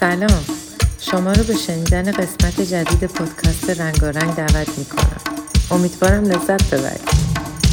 سلام، شما رو به شنیدن قسمت جدید پادکست رنگارنگ دعوت میکنم. امیدوارم لذت ببرید.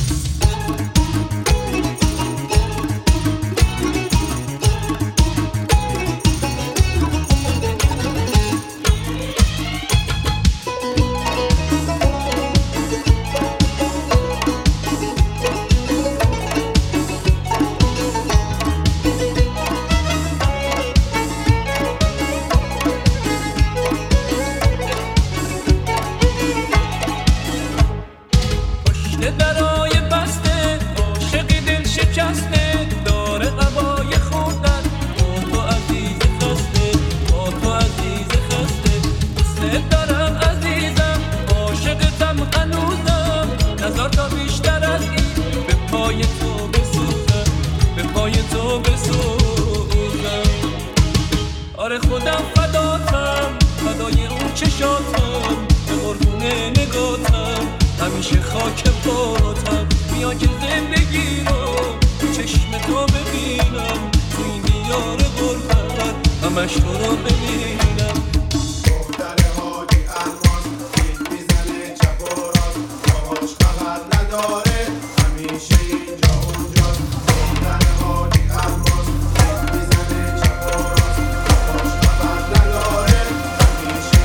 آره خودم فداتم، فدای اون چشاتم، به قربونه نگاتم، همیشه خاک پاتم. بیا که زندگی رو تو چشم تو ببینم، تو این دیار غربت همش تو رو ببینم. دختر حاجی الماس دید میزنه چپ و راست، باهاش خبر نداره همیشه اینجا اونجاست. دختر حاجی الماس دید میزنه چپ و راست، باهاش خبر نداره همیشه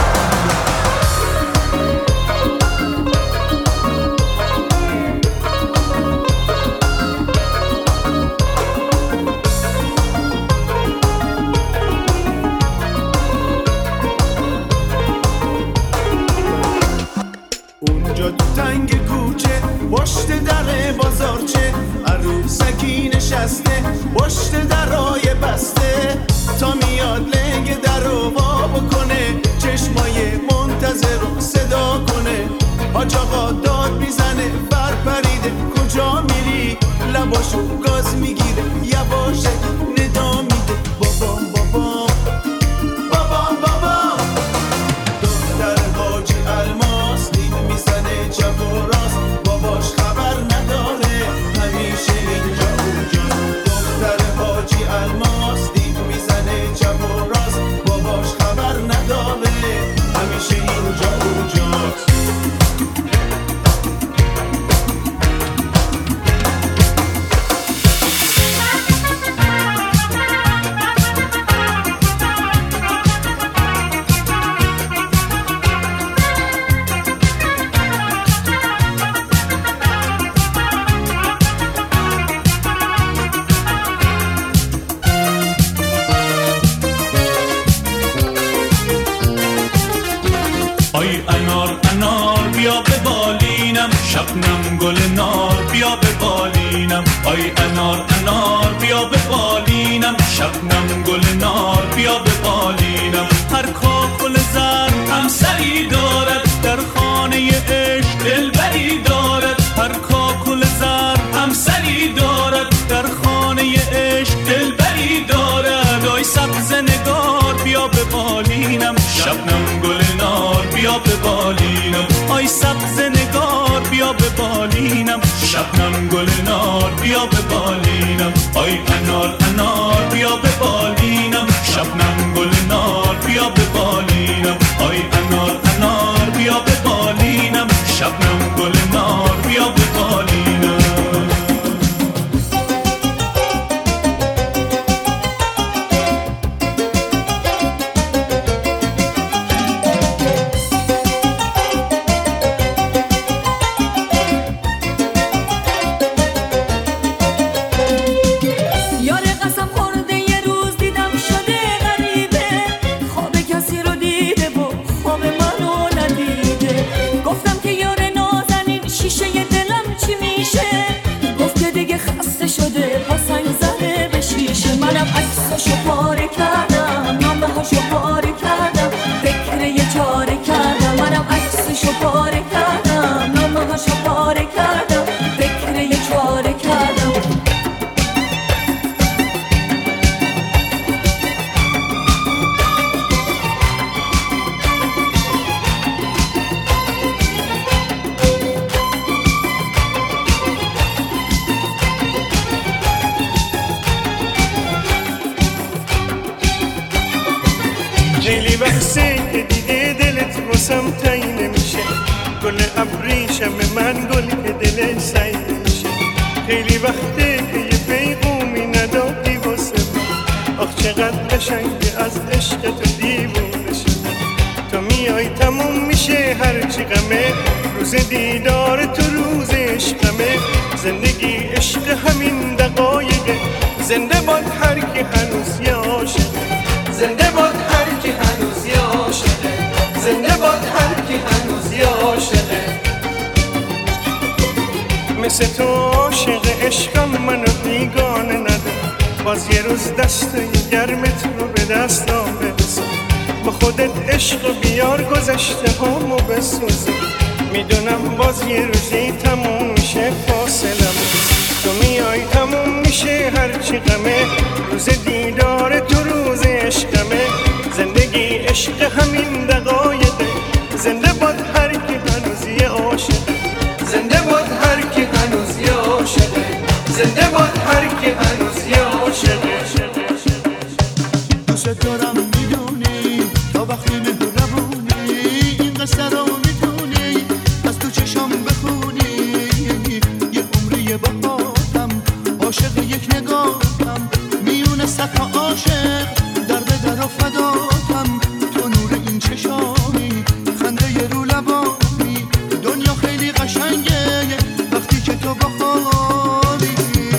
اونجا تو تنگ کوچه پشت در بازارچه عروسکی نشسته پشت درای بسته، تا میاد لنگ در رو وا بکنه، چشمای منتظر رو صدا کنه. حاج آقا داد میزنه بر پریده کجا میری، لباشو گاز میگیره یواشکی ندا میده بابام بابام بابام بابام. دختر حاجی الماس دید میزنه چپ و راست، باباش خبر نداره همیشه اینجا اونجاست. دختر حاجی الماس دید میزنه چپ و راست، باباش خبر نداره همیشه اینجا اونجاست. آی انار انار بیا به بالینم، شبنم گل نار بیا به بالینم. آی انار انار بیا به بالینم، شبنم گل نار بیا به بالینم. هر کاکل زر همسری دارد، در خانه عشق دلبری دارد. هر کاکل زر همسری دارد، در خانه عشق دلبری دارد. آی سبز نگار بیا به بالینم، شبنم گل نار بیا به بالینم. آی سبز نگار بیا به بالینم، شبنم گل نار بیا به بالینم. آی انار انار بیا به بالینم، شبنم گل نار بیا به بالینم. آی انار انار بیا به بالینم، شبنم گل نار بیا به بالینم. یار قسم خورده یه خیلی وقته که دیگه دلت واسم تایی نمیشه گل ابریشم من گل که دلت سعی نمیشه خیلی وقته که یه پیغومی ندادی واسه من آخ چقدر قشنگه از عشق تو دیوونه شدم تو میای تموم میشه هرچی غمه روز دیدار تو روز عشقمه زندگی عشق همین دقایقه زنده باد هر کی هنوز یه عاشقه زنده باد هر کی هنوز یه عاشقه زنده باد هر کی هنوز یه عاشقه مثل تو عاشق عشقم منو بیگانه نده باز یه روز دستای گرمت رو به دستام برسون با خودت عشق بیار گذشته هامو بسوزی میدونم باز یه روزی تموم میشه فاصلم تو میای تموم میشه هرچی غمه روز دیدار تو روز عشقمه زندگی عشق همین دقایقه زنده باد هر کی هنوز یه عاشقه زنده باد هر کی هنوز یه عاشقه زنده باد هر کی هنوز یه عاشقه دوست دارم میدونی تا وقتی مهربونی این قصه رو میدونی از تو چشم بخونی یه عمری باهاتم عاشق یک نگاهم میونه صدها عاشق در به در و فداتم تو نور این چشامی خنده ی رو لبانی دنیا خیلی قشنگه وقتی که تو بخوابی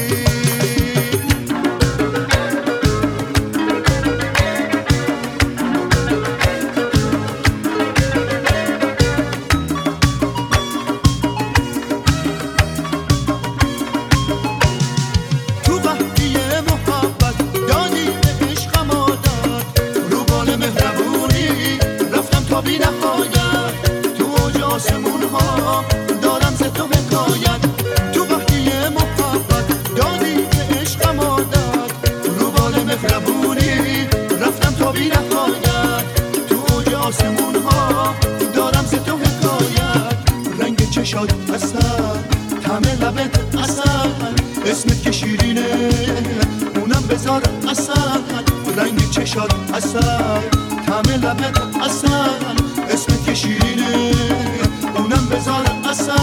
تو وقتی محبت دادی به عشقم عادت رو بال مهربونی رفتم تا بی نهایت تو اوج آسمون ها دارم ز تو حکایت تو وقتی محبت دادی به عشقم عادت رو بال مهربونی رفتم تا بی نهایت تو اوج آسمون ها دارم ز تو حکایت رنگ چشات اصل طعم لبت اصل اسمت که شیرینه اونم بذار اصل رنگ چشات اصل طعم لبت اصل اسمت که شیرینه اونم بذار اصل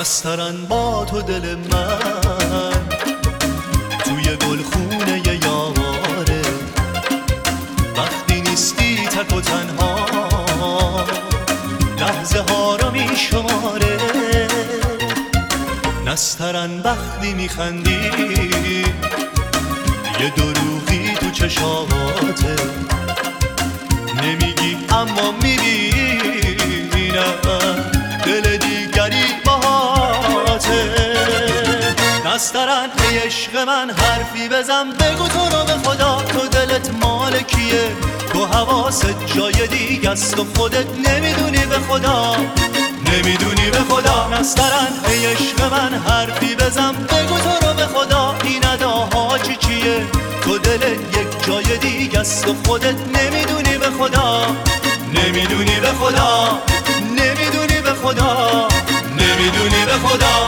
نسترن با تو دل من توی گلخونه یاره، وقتی نیستی تک و تنها لحظه ها رو میشماره. نسترن وقتی میخندی یه دروغی تو چشاته، نمیگی اما میبینم دل دیگری باهاته. نسترن ای عشق من حرفی بزن، بگو تو رو به خدا تو دلت مال کیه، تو حواست جای دیگه است و خودت نمیدونی به خدا، نمیدونی به خدا. نسترن ای عشق من حرفی بزن، بگو تو رو به خدا این اداها چیه، تو دلت یک جای دیگه است و خودت نمیدونی به خدا، نمیدونی به خدا، نمیدونی به خدا، نمیدونی به خدا.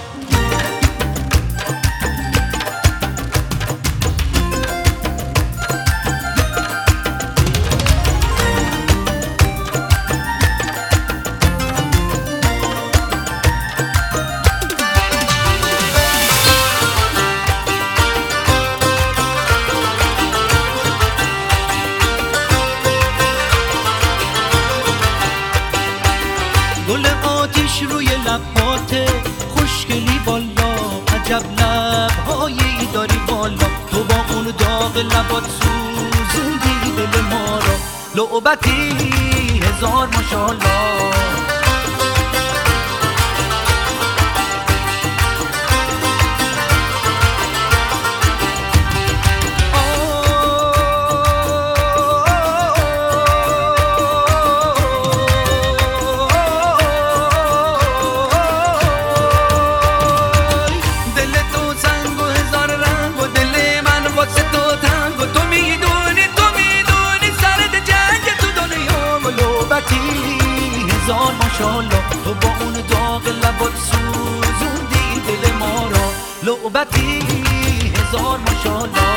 گل آتیش روی لباته، خوشگلی بالا، عجب لبهایی داری بالا، تو با اون داغ لبات سوزوندی دل ما را، لعبتی هزار ماشالله. هزار ماشالله، تو با اون داغ لبات سوزوندی دل ما را، لعبتی هزار ماشالله.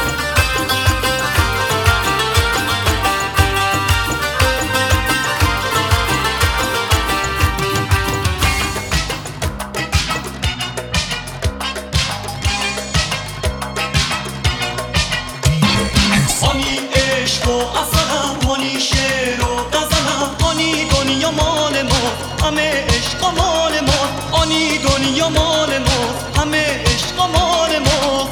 آنی عشق و اصلا، آنی شعر و غزلم، آنی دنیا مال ما، همه عشق مال ما، آنی دنیا مال ما، همه عشق مال ما.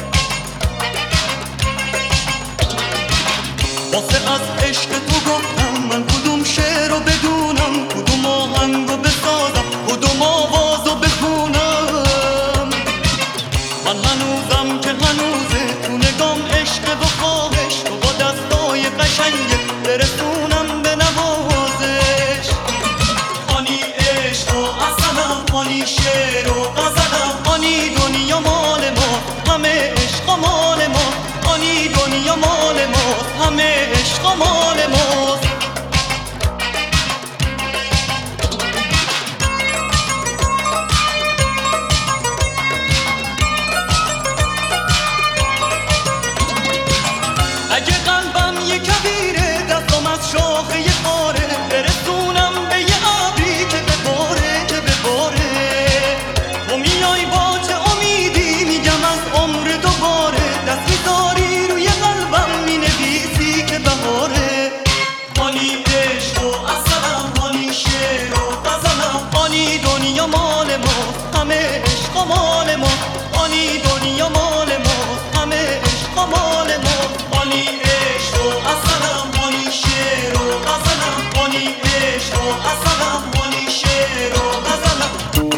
واسه از عشق تو گفتم من کدوم شعر رو بدونم، کدوم آهنگ رو بسازم، کدوم آواز رو بخونم. من هنوزم که هنوزه تو نگام عشق و خواهش، تو با دستای قشنگه برسونم به نوازش. آنی عشق و اصلا، آنی شعر و غزلم، آنی دنیا مال ما، همه عشق مال ما، آنی دنیا مال ما، همه عشق مال ما. اگه قلبم یه کبیره، دستم از شاخه یه خاره، برسونم به یه ابری که بباره، که بباره. تو میای با چه امیدی، میگم از عمر دوباره، دست میذاری روی قلبم مینویسی که بهاره. آنی عشق و اصلا، آنی شعر و غزلم، آنی دنیا مال ما، همه عشق مال ما، آنی دنیا مال ما، همه عشق مال ما. آنی عشق و اصلا، آنی شعر و غزلم، آنی عشق و اصلا، آنی شعر و غزلم.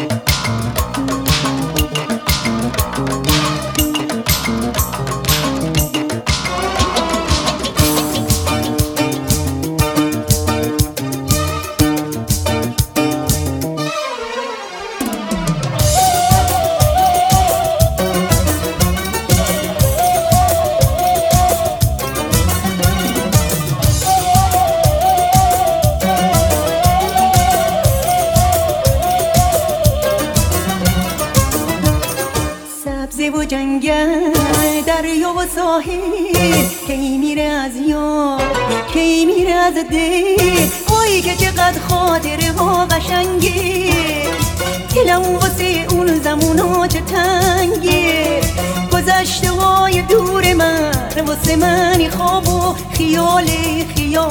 و جنگل، دریا و ساحل، کی میره از یاد، کی میره از دل، وای که چقدر خاطره ها قشنگه. دلم واسه اون زمونا چه تنگه، گذشته های دور من واسه من خواب و خیاله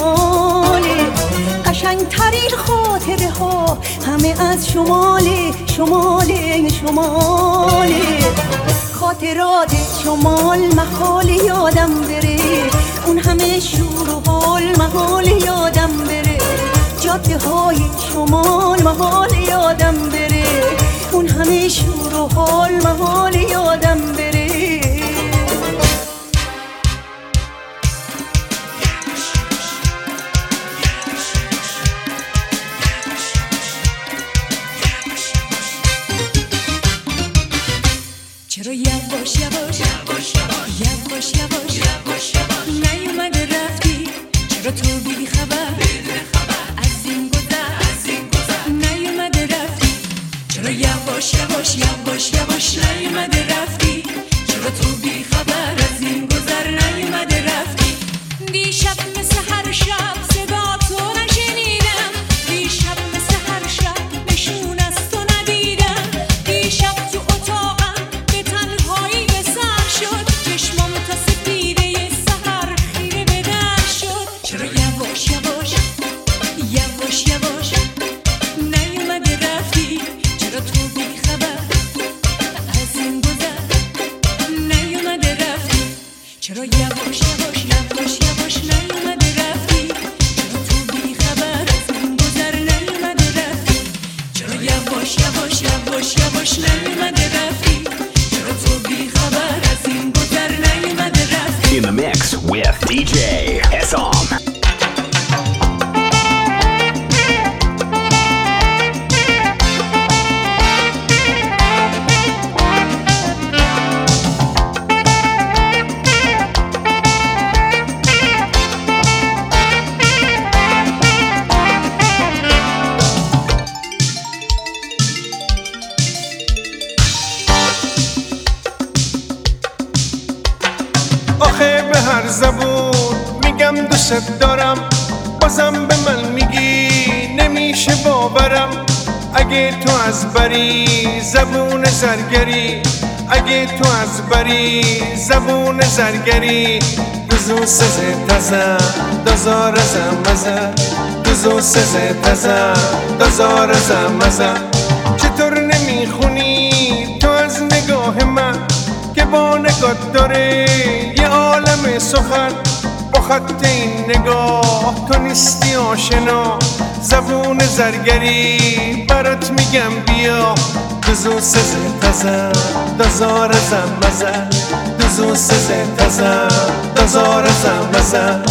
قشنگ ترین خاطره ها همه از شماله خاطرات شمال محال یادم بره، اون همه شور و حال محال یادم بره، جاده های شمال محال یادم بره، اون همه شور و حال محال یادم بره. چرا یواش نیومده رفتی، چرا تو بی خبر از این گذر نیومده رفتی، چرا یواش نیومده رفتی، چرا تو بی خبر از این گذر نیومده رفتی. دیشب مثل هر شب صدا تو نشنیدم، دیشب مثل هر شب نشون از تو ندیدم، دیشب تو اتاقم به تنهایی سر شد، چشمام تا سپیده سحر خیره به در شد. چرا یواش نیومده رفتی، چرا تو بی خبر از این گذر نیومده رفتی، چرا یواش نیومده رفتی، چرا تو بی خبر از این گذر نیومده رفتی، چرا یواش نیومده رفتی، چرا تو بی خبر از این گذر نیومده رفتی. In the mix with DJ Esam. آخه به هر زبون میگم دوست دارم، بازم به من میگی نمیشه باورم. اگه تو از بری زبون زرگری، اگه تو از بری زبون زرگری، دوزو سزه تزم دازار زمزم، دوزو سزه تزم دازار زمزم. چطور نمیخونی تو از نگاه من که با نگات داره یه عالم سخن، با خط این نگاه تو نیستی آشنا، زبون زرگری برات میگم بیا. دوزو سزه تزم دازار زمزم، دوزو سزه تزم دازار زمزم.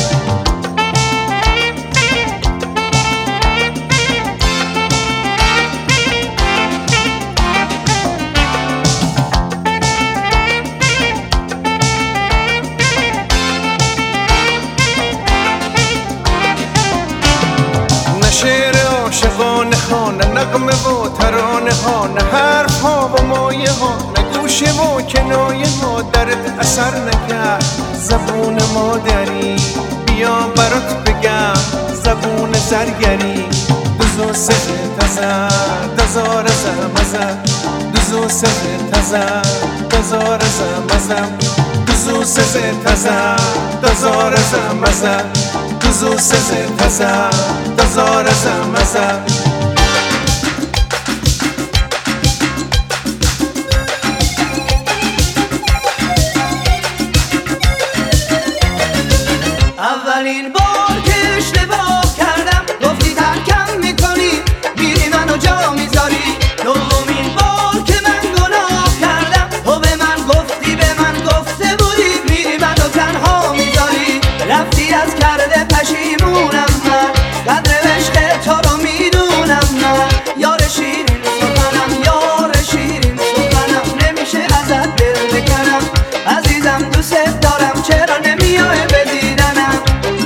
شعر عاشقانه ها، نه نغمه و ترانه ها، نه حرف ها و مایه ها، نه گوشه و کنایه ها درت اثر نکرد. زبون مادری بیا برات بگم، زبون زرگری. دوزو سزه تزم دازار زمزم، دوزو سزه تزم دازار زمزم، دوزو سزه تزم دازار زمزم، دوزو سزه تزم دازار زمزم. اولین بار که اشتباه کردم گفتی ترکم میکنی میری منو جا میذاری، دومین بار که من گناه کردم تو به من گفتی به من گفته بودی میری منو تنها میذاری، رفتی از کرده پشیمونم من، قدر عشق تو رو میدونم من، یار شیرین سخنم یار شیرین سخنم، نمیشه ازت دل بکنم عزیزم دوست دارم، چرا نمیای به دیدنم.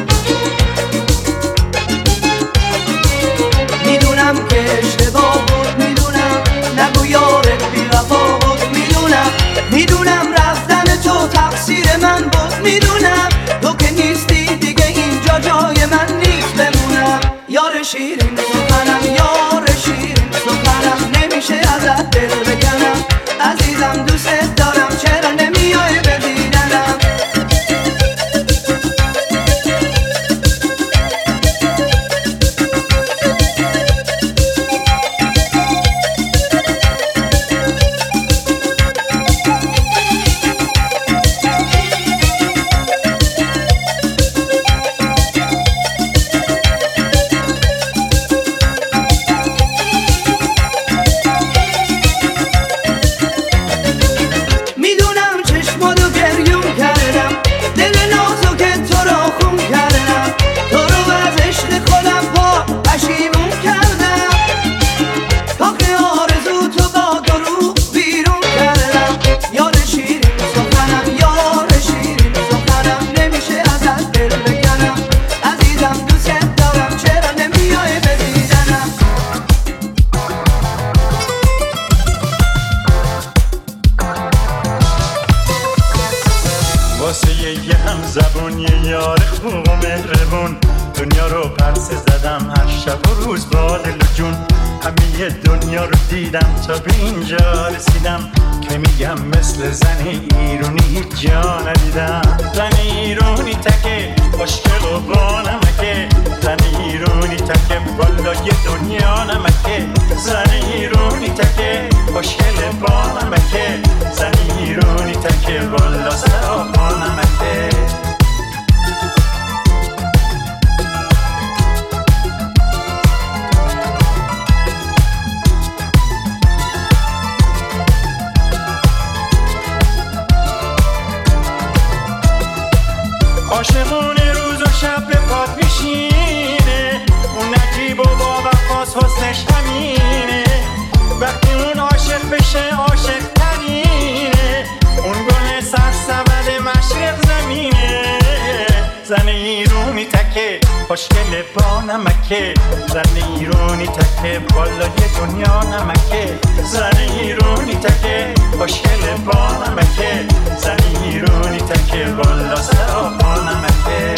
میدونم که اشتباه بود، میدونم نگو یارت بی‌وفا بود، میدونم رفتن تو تقصیر من بود، میدونم تو که نیستی دیگه اینجا جای من نیست بمونم، یار شیرین سخنم یار شیرین سخنم. عرصه زدم هر شب و روز با دل و جون، همه دنیا رو دیدم تا به اینجا رسیدم که میگم مثل زن ایرونی هیچ جا ندیدم. زن ایرونی تکه خوشگل و با نمکه، زن ایرونی تکه بالای دنیا نمکه، زن ایرونی تکه خوشگل با نمکه، زن ایرونی تکه بالا سر با نمکه. عاشقونه روز و شب به پات میشینه، اون نجیب و با وفاس حسنش همینه، وقتی اون عاشق بشه عاشق ترینه، اون گل سرسبد مشرق زمینه. زن ایرونی تکه خوشگل با نمکه، زن ایرونی تکه بالای دنیا نمکه، زن ایرونی تکه خوشگل با نمکه، زن ایرونی تکه بالا سر با نمکه.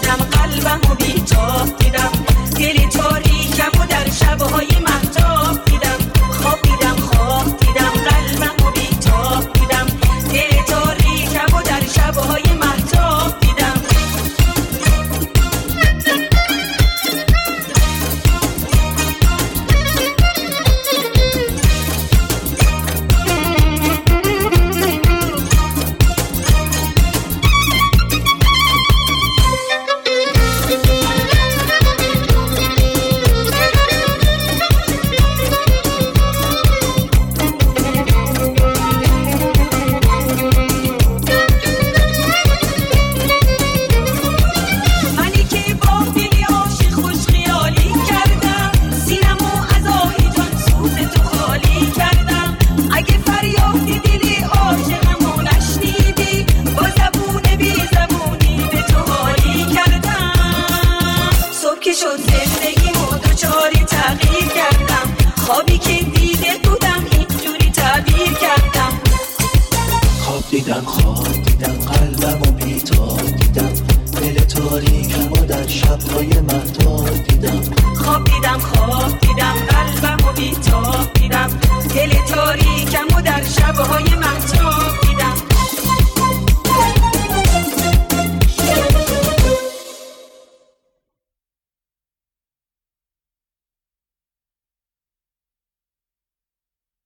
دیدم قلبم و بیتاب دیدم دل تاریکم و در شبهای مهتاب دیدم خواب دیدم قلبم و بیتاب دیدم دل تاریکم و در شبهای مهتاب دیدم شد زندگیمو دوچاری تغییر کردم خوابی که دیده بودم اینجوری تعبیر کردم خواب دیدم قلبم و بیتاب دیدم دل تاریکم و در شبهای مهتاب دیدم خواب دیدم قلبم و بیتاب دیدم دل تاریکم و در شبهای مهتاب